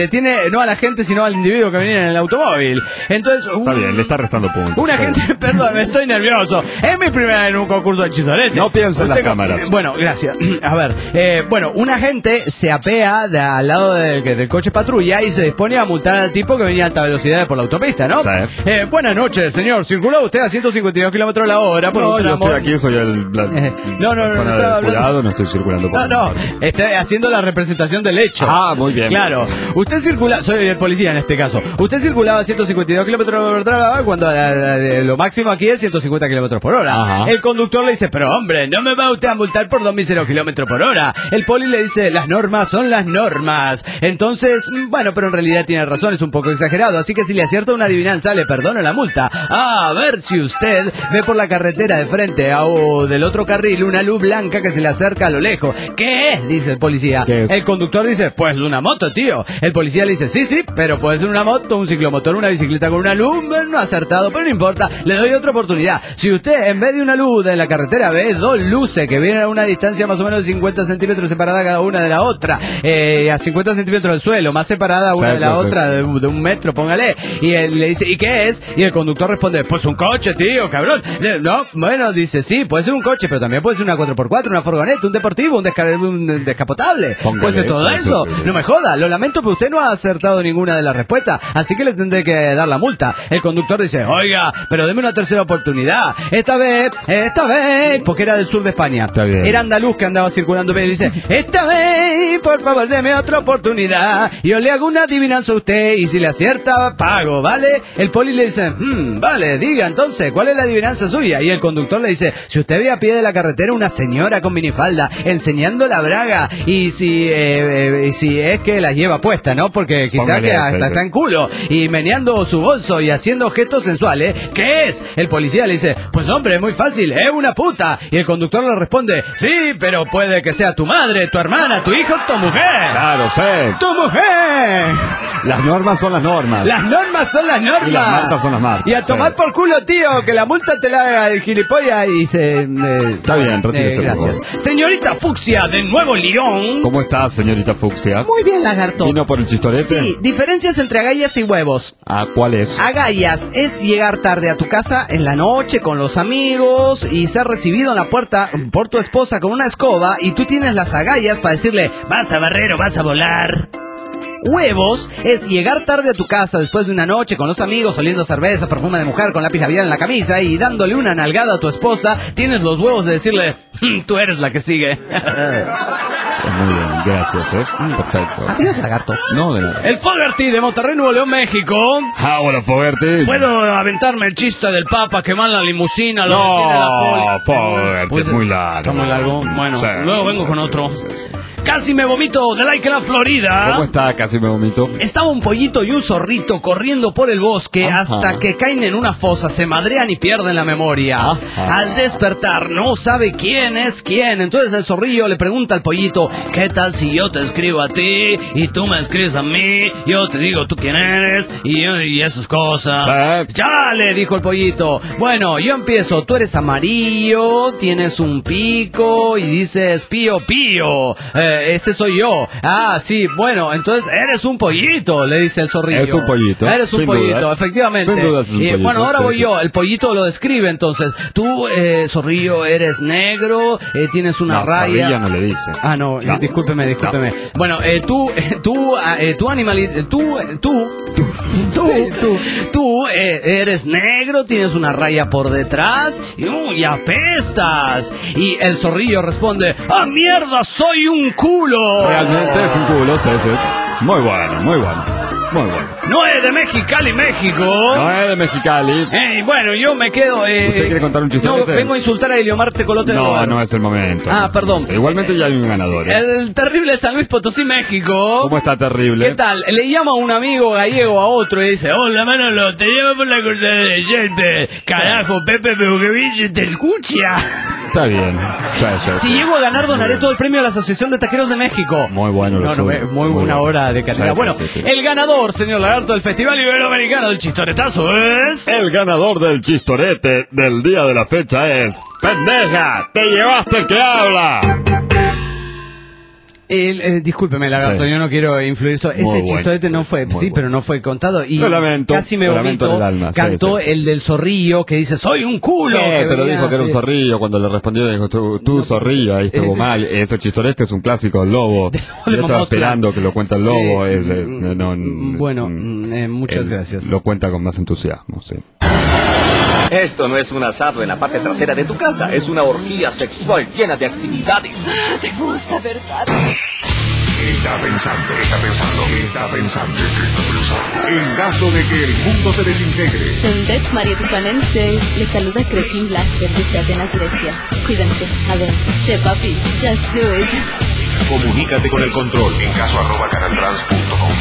no a la gente, sino al individuo que venía en el automóvil. Entonces, un, está bien, le está restando puntos. Un agente, perdón, me estoy nervioso. Es mi primera vez en un concurso de chistorete. No pienso en las Usted, cámaras. Bueno, gracias. A ver, eh, bueno, un agente se apea de, al lado del, del coche patrulla y se dispone a multar al tipo que venía a alta velocidad por la autopista, ¿no? Sí. Eh, buenas noches, señor. ¿Circuló usted a ciento cincuenta y dos kilómetros la hora por No, un yo tramo? estoy aquí, soy el, la Eh, no, no, no, persona no estaba del jurado, hablando. no estoy circulando por No, no, estoy haciendo la representación del hecho. Ah, muy bien. Claro. Usted circula, soy el policía en este caso. Usted circulaba a ciento cincuenta y dos kilómetros por hora cuando la, la, la, lo máximo aquí es ciento cincuenta kilómetros por hora. Ajá. El conductor le dice, pero hombre, no me va usted a multar por dos míseros kilómetros por hora. El poli le dice, las normas son las normas. Entonces, bueno, pero en realidad tiene razón, es un poco exagerado. Así que si le acierta una adivinanza, le perdono la multa. Ah, a ver si usted ve por la carretera de frente a, o del otro carril una luz blanca que se le acerca a lo lejos. ¿Qué es? Dice el policía. ¿Qué es? El conductor dice, pues una moto, tío. El policía le dice, sí, sí, pero puede ser una moto, un ciclomotor, una bicicleta con una luz. No ha acertado, pero no importa, le doy otra oportunidad. Si usted en vez de una luz en la carretera ve dos luces que vienen a una distancia más o menos de cincuenta centímetros separada cada una de la otra, eh, a cincuenta centímetros del suelo, más separada una Sí, de la sí, otra, sí. de, de un metro, póngale. Y él le dice, ¿y qué es? Y el conductor responde, pues un coche, tío, cabrón. Le- No, bueno, dice, sí, puede ser un coche, pero también puede ser una cuatro por cuatro, una furgoneta, un deportivo, un, desca- un descapotable. Póngale, Puede ser todo eso eso. sí. No me joda, lo lamento, pero usted no ha acertado ninguna de las respuestas, así que le tendré que dar la multa. El conductor dice, oiga, pero deme una tercera oportunidad. Esta vez, esta vez, porque era del sur de España. Está bien. Era andaluz que andaba circulando y dice, esta vez, por favor, deme otra oportunidad. Y yo le hago una adivinanza a usted y si le acierta, pago, ¿vale? El poli le dice, "Hmm, vale, diga entonces, ¿cuál es la adivinanza suya?" Y el conductor le dice, si usted ve a pie de la carretera una señora con minifalda enseñando la braga y si, eh, eh, y si es que la lleva puesta, ¿no? Porque quizás Póngale que ese, hasta ese. está en culo y meneando su bolso y haciendo gestos sensuales, ¿qué es? El policía le dice, pues hombre, muy fácil, es una puta. Y el conductor le responde, sí, pero puede que sea tu madre, tu hermana, tu hijo, tu mujer. Claro, sé. ¡Tu mujer! Las normas son las normas. Las normas son las normas. Y las marcas son las marcas. Y a tomar Sí. por culo, tío, que la multa te la haga el gilipollas y se... eh, Está bien, retírese, por gracias. favor. Señorita Fucsia, de Nuevo León. ¿Cómo está, señorita Fucsia? Muy bien, lagarto. ¿Vino por el chistorete? Sí, diferencias entre agallas y huevos. ¿Ah, cuál es? Agallas es llegar tarde a tu casa en la noche con los amigos y ser recibido en la puerta por tu esposa con una escoba y tú tienes las agallas para decirle, vas a barrer o vas a volar. Huevos es llegar tarde a tu casa después de una noche con los amigos, oliendo cerveza, perfume de mujer, con lápiz labial en la camisa y dándole una nalgada a tu esposa, tienes los huevos de decirle, "Mm, tú eres la que sigue." Muy bien, gracias, ¿eh? Perfecto. Adiós, lagarto. No, de nada. El Fogerty de Monterrey, Nuevo León, México. Ah, hola, Fogerty. ¿Puedo aventarme el chiste del Papa que va en la limusina? Lo No, detiene la poli? Fogerty, Pues, es muy largo. Está muy largo. Bueno, Sí. luego vengo con otro. Casi me vomito de like en la Florida. ¿Cómo está? Casi me vomito. Estaba un pollito y un zorrito corriendo por el bosque Ajá. hasta que caen en una fosa, se madrean y pierden la memoria. Ajá. Al despertar no sabe quién es quién. Entonces el zorrillo le pregunta al pollito, ¿qué tal si yo te escribo a ti y tú me escribes a mí? Yo te digo tú quién eres y, y esas cosas. Sí. Ya le dijo el pollito. Bueno, yo empiezo. Tú eres amarillo, tienes un pico y dices pío pío. Eh, ese soy yo. Ah, sí, bueno, entonces eres un pollito, le dice el zorrillo. Es un pollito, Eres un sin pollito, duda. efectivamente. Sin duda es un Y, pollito, bueno, ahora sí, voy sí. yo. El pollito lo describe entonces. Tú, eh, zorrillo, eres negro, eh, tienes una No, raya. zorrilla no le dice. Ah, no, No. eh, discúlpeme, discúlpeme. Bueno, eh, tú, eh, tú, ah, eh, tú animalito, tú, eh, tú, tú, tú, tú, tú eh, eres negro, tienes una raya por detrás y, uh, y apestas. Y el zorrillo responde, ¡ah, mierda, soy un culo! Realmente es un culo, sí, sí. Muy bueno, muy bueno. Muy bueno. No es de Mexicali, México. No es de Mexicali. Ey, bueno, yo me quedo... Eh, ¿Usted quiere contar un No, chistorete? vengo a insultar a Eliomar Tecolote del No, Hogar. no es el momento. Ah, perdón. Igualmente ya hay un ganador. ¿eh? El terrible San Luis Potosí, México. ¿Cómo está terrible? ¿Qué tal? Le llama a un amigo gallego a otro y dice, hola Manolo, te llamo por la cortada de Yelpe. Carajo, Pepe Peugevic te escucha. Está bien. Sí, sí, Si sí. llego a ganar, donaré todo el premio a la Asociación de Taqueros de México. Muy bueno lo No, no, suyo. eh, muy buena bueno. hora de calidad. Sí, sí, Bueno, sí, sí. el ganador, señor Lagarto, del Festival Iberoamericano del Chistoretazo es... El ganador del chistorete del día de la fecha es... ¡Pendeja! ¡Te llevaste el que habla! El, eh, discúlpeme, Lagarto, sí. Yo no quiero influir eso. Ese bueno, chistolete no fue, sí, bueno. Pero no fue contado. Y lo lamento, casi me lo vomito. Lamento del alma. Cantó sí, sí, sí. El del zorrillo que dice, soy un culo. Sí, que pero venía, dijo que era un sí. zorrillo. Cuando le respondió, dijo, tú, tú no, zorrillo, ahí estuvo mal. Ese chistolete es un clásico, el lobo. De, de yo estaba esperando que lo cuente el lobo. Sí. Es, eh, no, no, bueno, eh, muchas él gracias. Lo cuenta con más entusiasmo, sí. Esto no es un asado en la parte trasera de tu casa, es una orgía sexual llena de actividades. ¿Te gusta, verdad? Está pensando, está pensando, está pensando, está pensando. En caso de que el mundo se desintegre. Shondet Mario Tijuanense, les saluda Creeping Blaster desde Atenas, Grecia. Cuídense, a ver, che papi, just do it. Comunícate con el control en caso arroba canaltrans punto com.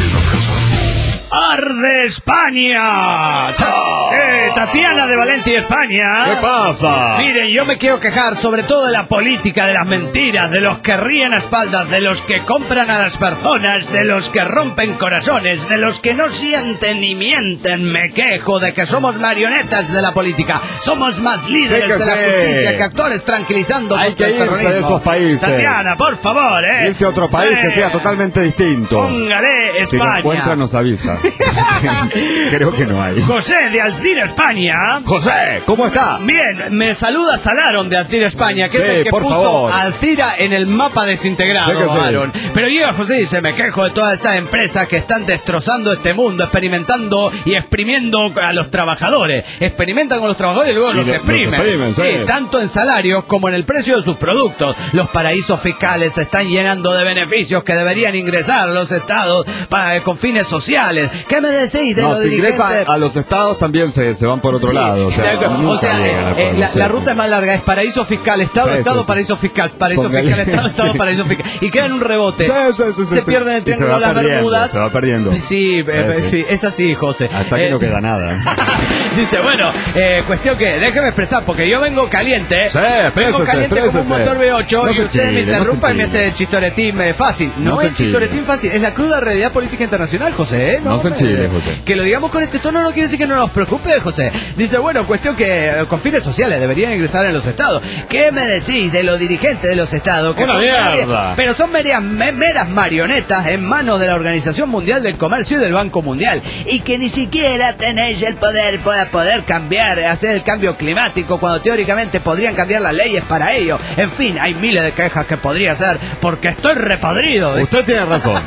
¡Arde España! Ta- eh, Tatiana de Valencia, España. ¿Qué pasa? Miren, yo me quiero quejar sobre todo de la política, de las mentiras, de los que ríen a espaldas, de los que compran a las personas, de los que rompen corazones, de los que no sienten ni mienten. Me quejo de que somos marionetas de la política. Somos más líderes sí de la sí. justicia que actores tranquilizando Hay contra que el irse terrorismo. de esos países. Tatiana, por favor, eh. Irse a otro país eh. que sea totalmente distinto. Póngale España. Si lo encuentra, nos avisa. Creo que no hay. José de Alcira, España. José, ¿cómo está? Bien, me saluda Salaron de Alcira, España, que sí, es el que por puso favor. Alcira en el mapa desintegrado, sí Aaron. Sí. Pero llega José y dice, me quejo de todas estas empresas que están destrozando este mundo, experimentando y exprimiendo a los trabajadores. Experimentan con los trabajadores y luego y los, los exprimen. Los exprimen sí. Sí, tanto en salarios como en el precio de sus productos. Los paraísos fiscales se están llenando de beneficios que deberían ingresar a los estados para, con fines sociales. ¿Qué me decís de no, los si dirigentes? ingresa a los estados también se, se van por otro sí, lado. O sea, la, o sea eh, eh, la, la ruta es más larga, es paraíso fiscal, estado, sí, estado, sí, paraíso fiscal, paraíso Póngale. fiscal, estado, estado, paraíso fiscal. Y quedan un rebote. Sí, sí, sí, se sí, pierden el triángulo de las Bermudas. Se va perdiendo. Sí, sí, eh, sí. sí, es así, José. Hasta que eh, no queda nada. Dice, bueno, eh, cuestión que, déjeme expresar, porque yo vengo caliente. Sí, vengo caliente como un motor V ocho no y usted chile, me interrumpa no y me hace chistoretín fácil. No, no es chistoretín fácil, es la cruda realidad política internacional, José. ¿eh? No, no se enchile, José. Que lo digamos con este tono no quiere decir que no nos preocupe, José. Dice, bueno, cuestión que eh, con fines sociales deberían ingresar en los estados. ¿Qué me decís de los dirigentes de los estados? Que Una son mierda. Meras, pero son meras, me, meras marionetas en manos de la Organización Mundial del Comercio y del Banco Mundial. Y que ni siquiera tenéis el poder para poder cambiar, hacer el cambio climático, cuando teóricamente podrían cambiar las leyes para ello. En fin, hay miles de quejas que podría hacer porque estoy repodrido. Usted tiene razón.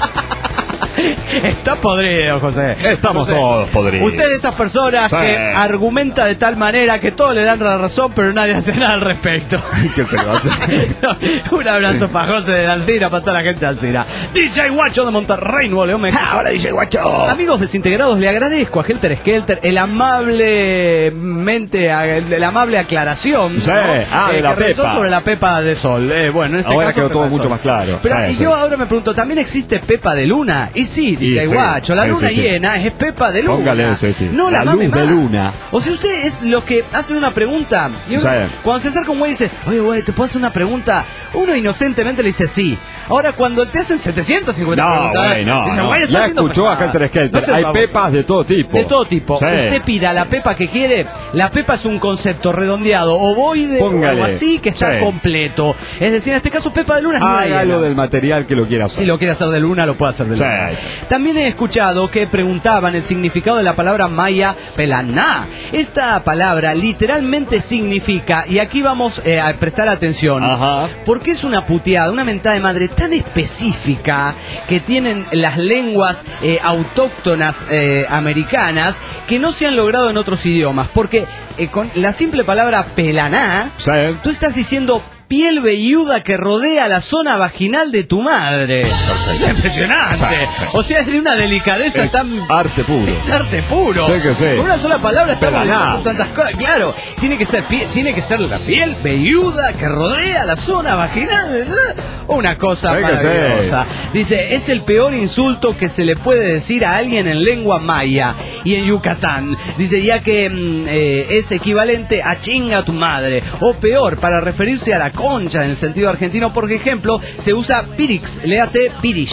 Está podrido, José. Estamos José, todos podridos. Usted es de esas personas sí. que argumenta de tal manera que todos le dan la razón, pero nadie hace nada al respecto. ¿Qué se le va a hacer? No, un abrazo para José de Alcira, para toda la gente de Alcira. D J Guacho de Monterrey, Nuevo León, México. Hola, D J Guacho. Amigos desintegrados, le agradezco a Helter Skelter el amablemente, el amable aclaración. Sí. ¿no? Ah, de eh, la que pepa. sobre la pepa de sol. Eh, bueno, en este ahora caso, quedó todo mucho más claro. Pero sí, y sí. yo ahora me pregunto, ¿también existe pepa de luna? Y sí, D J Guacho, la sí, luna sí, sí. llena es pepa de luna. Póngale ese, sí. No la, la luz más. de luna. O sea, usted es lo que hace una pregunta. Y uno, cuando se acerca un güey y dice, oye, güey, ¿te puedo hacer una pregunta? Uno inocentemente le dice sí. Ahora, cuando te hacen setecientos cincuenta no, preguntas, güey, no, dice, no. güey, está ya escuchó pesada. a Helter Skelter. No hay vamos. pepas de todo tipo. De todo tipo. Sí. Usted pida la pepa que quiere. La pepa es un concepto redondeado, ovoide o algo así que está sí. completo. Es decir, en este caso, pepa de luna es luna llena. Hágalo del material que lo quiera hacer. Si lo quiere hacer de luna, lo puede hacer de luna. Sí. También he escuchado que preguntaban el significado de la palabra maya pelaná. Esta palabra literalmente significa, y aquí vamos eh, a prestar atención, Ajá. porque es una puteada, una mentada de madre tan específica que tienen las lenguas eh, autóctonas eh, americanas que no se han logrado en otros idiomas, porque eh, con la simple palabra pelaná, sí. tú estás diciendo piel velluda que rodea la zona vaginal de tu madre. Es impresionante. Sí, sí. O sea, es de una delicadeza es tan... arte puro. Es arte puro. Sí que sí. Con una sola palabra estamos diciendo tantas cosas. Claro, tiene que ser pie... tiene que ser la piel velluda que rodea la zona vaginal. Una cosa sí maravillosa. Sí. Dice, es el peor insulto que se le puede decir a alguien en lengua maya y en Yucatán. Dice, ya que mm, eh, es equivalente a chinga tu madre. O peor, para referirse a la concha en el sentido argentino, por ejemplo, se usa pirix, le hace pirish.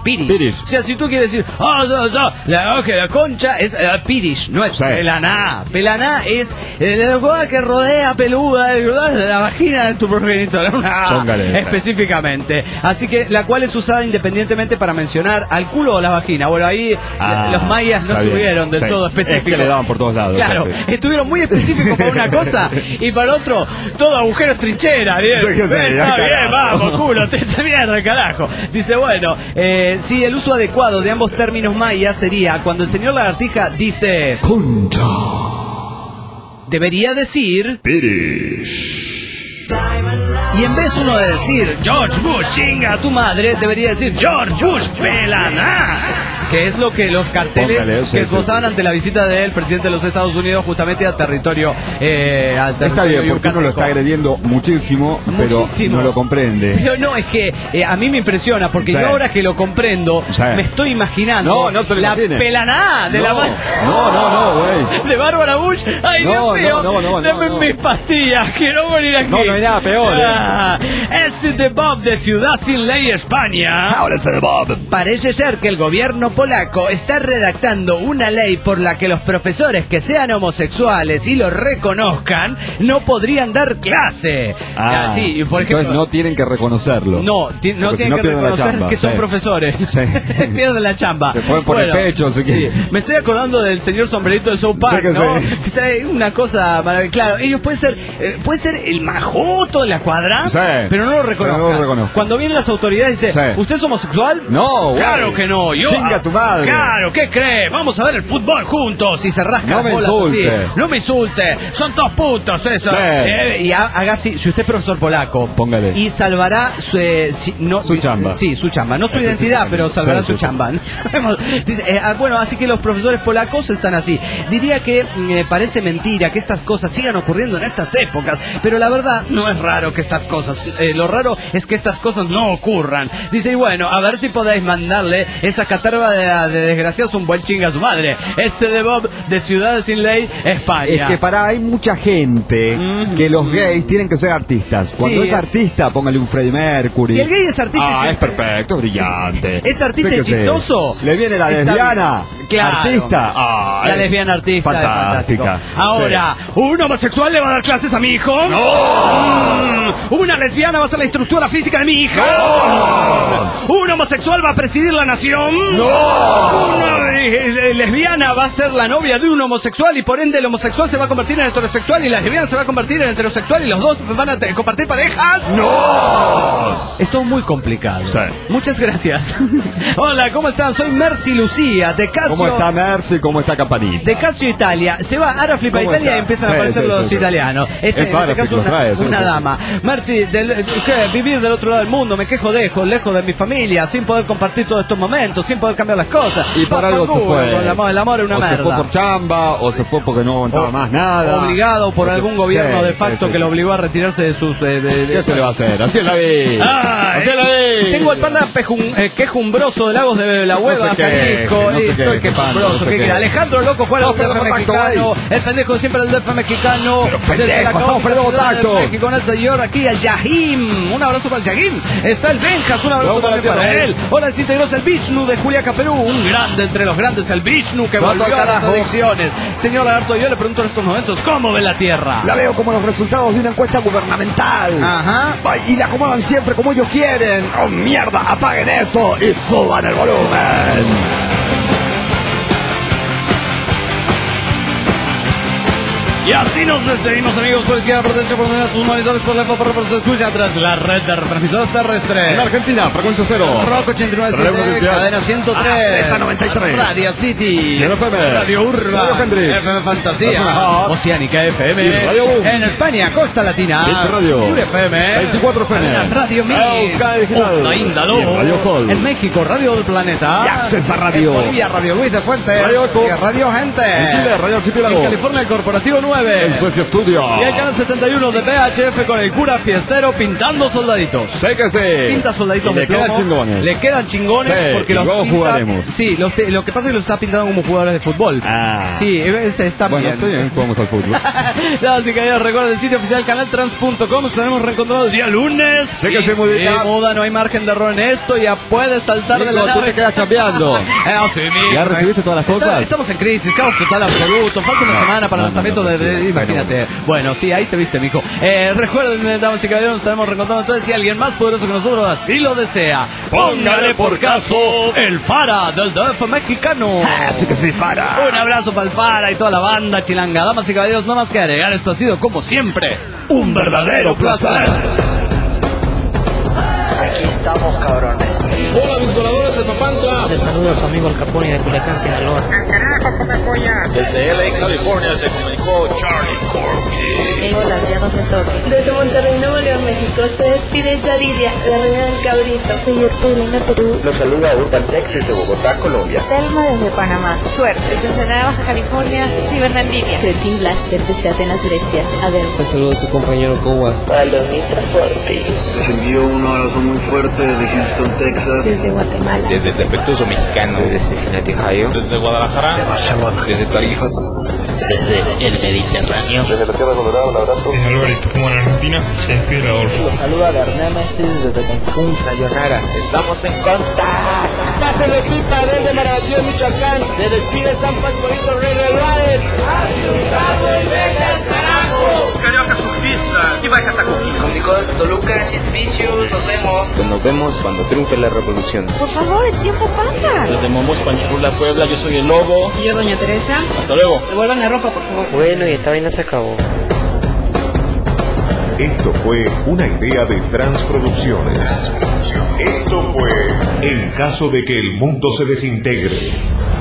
Pirish. Pirish. O sea, si tú quieres decir, oh, oh, oh, la, okay, la concha es uh, Pirish, no es sí. pelaná. Pelaná es la cosa que rodea peluda de la vagina de tu progenitor. Póngale. Específicamente. Así que la cual es usada independientemente para mencionar al culo o la vagina. Bueno, ahí ah, los mayas no estuvieron del sí. todo específicos. Es que le daban por todos lados. Claro, sí, sí. estuvieron muy específicos para una cosa y para otro, todo agujero es trinchera. ¿Sí? Sí, sí, Está bien, carajo. vamos, culo, te, te mierda, carajo. Dice, bueno, eh, sí, el uso adecuado de ambos términos mayas sería cuando el señor Lagartija dice Concha. Debería decir Pirish. y en vez uno de decir George Bush, chinga a tu madre, debería decir George Bush, pelaná. Que es lo que los carteles Póngale, sí, que sí, esbozaban sí. ante la visita del presidente de los Estados Unidos justamente al territorio eh, al territorio Está bien, porque uno lo yucateco. está agrediendo muchísimo, Muchísimo. pero no lo comprende. Pero no, es que eh, a mí me impresiona porque Sí. yo ahora que lo comprendo Sí. me estoy imaginando No, no se lo la imagine. pelaná de no, la ma- no, no, no, güey. de Bárbara Bush. Ay, No, Dios mío, no, no, no, denme no, no. mis pastillas, quiero morir aquí. No, no hay nada peor, eh. Ah, ese de Bob de Ciudad Sin Ley, España. Ahora se de Bob. Parece ser que el gobierno polaco está redactando una ley por la que los profesores que sean homosexuales y lo reconozcan no podrían dar clase. Ah, sí, por ejemplo, entonces no tienen que reconocerlo. no, ti- no Porque si tienen no que pierden la reconocer chamba, que son sí. profesores. Sí. Pierden la chamba. Se pueden poner Bueno, pecho, si quieren. sí. Me estoy acordando del señor sombrerito de South Park, Sí que ¿no? sí. Que está una cosa maravillosa. Claro, ellos pueden ser, eh, puede ser el majoto de la cuadra, Sí. pero no lo reconozcan. Pero no lo reconozco. Cuando vienen las autoridades y dicen, Sí. ¿usted es homosexual? No, güey. Claro que no. Yo, Chinga tu madre. Claro, ¿qué cree? Vamos a ver el fútbol juntos y se rasca No las me bolas insulte. así. No me insulte. Son todos putos eso. Sí. Eh, y ha- haga así, si usted es profesor polaco, Póngale. y salvará su, eh, si- no, Su chamba. Sí, su chamba. No su identidad, pero salvará Sí, su sí. chamba. No sabemos. Dice, eh, ah, bueno, así que los profesores polacos están así. Diría que me parece mentira que estas cosas sigan ocurriendo en estas épocas, pero la verdad no es raro que estas cosas, eh, lo raro es que estas cosas no ocurran. Dice, y bueno, a ver si podéis mandarle esa catarba de, de desgraciados un buen chinga a su madre. Ese de Bob de Ciudad Sin Ley, España. Es que para hay mucha gente Mm. que los gays tienen que ser artistas. Cuando Sí. es artista, póngale un Freddie Mercury. Si el gay es artista, Ah, es- es perfecto, brillante. Es artista Sí y que sí. chistoso. Le viene la Está lesbiana. bien. Claro. Artista. Ah, La es lesbiana artista es Fantástica. fantástico. Ahora, ¿un homosexual le va a dar clases a mi hijo? ¡No! ¿Una lesbiana va a ser la instructora física de mi hija? ¡No! ¿Un homosexual va a presidir la nación? ¡No! ¿Una eh, eh, lesbiana va a ser la novia de un homosexual y por ende el homosexual se va a convertir en heterosexual y la lesbiana se va a convertir en heterosexual y los dos van a te- compartir parejas? ¡No! Esto es muy complicado. Sí. Muchas gracias. Hola, ¿cómo están? Soy Mercy Lucía de Casio. ¿Cómo está Mercy? ¿Cómo está Campanita? De Casio Italia. Se va, ahora flipa ¿Cómo Italia está? y empiezan Sí, a aparecer sí, los sí, sí. italianos. Este, Es en ahora este caso que los una, trae, sí, una sí. dama. Mercy, del- ¿qué? Vivir del otro lado del mundo, me quejo dejo, lejos de mi familia, sin poder compartir todos estos momentos, sin poder cambiar las cosas. Y por Va algo por se culo, fue. El amor, el amor es una o merda. se fue por chamba, o se fue porque no aguantaba O- más nada. Obligado por O se- algún gobierno Sí, de sí, facto sí, que sí. lo obligó a retirarse de sus... eh, de- de- ¿Qué se le va a hacer? Así es la vida. Ay, Así es la vida. tengo el panda pejun- eh, quejumbroso de Lagos de la Hueva, No se queje, Jalisco. no se y estoy queje, quejumbroso. no se ¿qué queje. quiere? Alejandro Loco, Juan, No, el D F perdón, tacto, mexicano. El pendejo siempre el D F mexicano. pendejo, Desde la no, caótica perdón, ciudad de tacto. México, con el señor aquí, el Yahim. Un abrazo para el Yahim. Está el Benjas, un abrazo No, para también para ti, él. Hola, es integroso el Vishnu de Juliaca, Perú. Un grande entre los grandes, el Vishnu que Santo volvió a las carajo. adicciones. Señor Lagarto, yo le pregunto en estos momentos, ¿cómo ve la Tierra? La veo como los resultados de una encuesta gubernamental. Ajá. Ay, y la acomodan siempre como ellos quieren. ¡Oh, mierda! ¡Apaguen eso y suban el volumen! Y así nos despedimos, amigos. Policía, protección por donde sus monitores por la por por se escucha tras la red de retransmisores terrestres. En Argentina, frecuencia cero. Rock ochenta y nueve punto siete, Frecuencia. cadena ciento tres, Z noventa y tres, Radio City, Cielo F M, Radio Urba, Radio Hendrix, F M Fantasía, F M Hot, Oceánica F M, y Radio Boom. en España, Costa Latina, Hit Radio, Pure F M, veinticuatro F M, Cadena Radio Mix, Euskadi Digital, Onda Índalo, y Radio Sol. en México, Radio del Planeta, Y Accesa Radio. en Bolivia, Radio Luis de Fuentes, Radio Eco. y Radio Gente, En Chile, Radio Archipiélago. en California, el Corporativo nueve. nueve. El Socio Studio. Y el canal setenta y uno de V H F con el cura fiestero pintando soldaditos. Sé que sí. Pinta soldaditos Y de le quedan plomo. chingones. Le quedan chingones Sí, porque y los luego pinta- jugaremos. Sí, los, lo que pasa es que los está pintando como jugadores de fútbol. Ah. Sí, es- está Bueno, bien. está bien, jugamos al fútbol. Damas y caballeros, recuerden el sitio oficial canaltrans punto com. Nos estaremos reencontrando el día lunes. Sé que sí, muy bien. Sí, muda, no hay margen de error en esto. Ya puedes saltar de la Nico, tú nave. te quedas chambeando. Eh, sí, mijo. ¿Ya recibiste todas las cosas? Estamos en crisis, caos total absoluto. Falta una No, semana para no, el lanzamiento no, no, de, de- sí. Imagínate. Bueno, sí, ahí te viste, mijo. Eh, recuerden, eh, damas y caballeros, nos estaremos reencontrando entonces si alguien más poderoso que nosotros así lo desea. Póngale por caso el Fara del D F mexicano. Así que sí, Fara. Un abrazo para el Fara y toda la banda chilanga. Damas y caballeros, no más que agregar. Esto ha sido, como siempre, un verdadero placer. Aquí estamos, cabrones. Hola, mis voladores de Papantla. Les saluda a su amigo El Capone de Culiacán, Sinaloa. ¡Al carajo, come polla! Desde L A, California, se comunicó Charlie Corky. Hola, llamas en toque. Desde Monterrey, Nuevo León, México, se despide Yaridia, la reina del cabrito. Soy Arturina, Perú. Los saluda Urban Texas de Bogotá, Colombia. Telma desde Panamá. Suerte. Desde Ensenada, Baja California, Cibernandivia. The Team Blaster desde Atenas, Grecia. Adel. Un saludo a su compañero Kowa. Para los mi transporte. Les envío un abrazo muy fuerte desde Houston, Texas. Desde Guatemala. Desde el Defectuoso Mexicano. Desde Cincinnati, Ohio. Desde Guadalajara. Desde Tarija. Desde el Mediterráneo. Desde la Tierra Colorada, un abrazo. Desde Alvarito, como en Argentina, se despide Rodolfo. Los saluda Bernémesis desde Cancún, Sayonara. Estamos en contacto. Pásenle pipa desde Maravilloso, Michoacán. Se despide San Pascualito Rey del Valle. ¡Asustado y vete al carajo! Carioca surfista y baja Tacuquis. Comunicó desde Toluca, Cien Vicios, nos vemos. Pues nos vemos cuando triunfe la revolución. Por favor, el tiempo pasa. Desde Momos, Panchurula, Puebla, yo soy el Lobo. Y yo, Doña Teresa. Hasta luego. Devuelvan la ropa, por favor. Bueno, y esta vaina se acabó. Esto fue una idea de Transproducciones. Esto fue En caso de que el mundo se desintegre.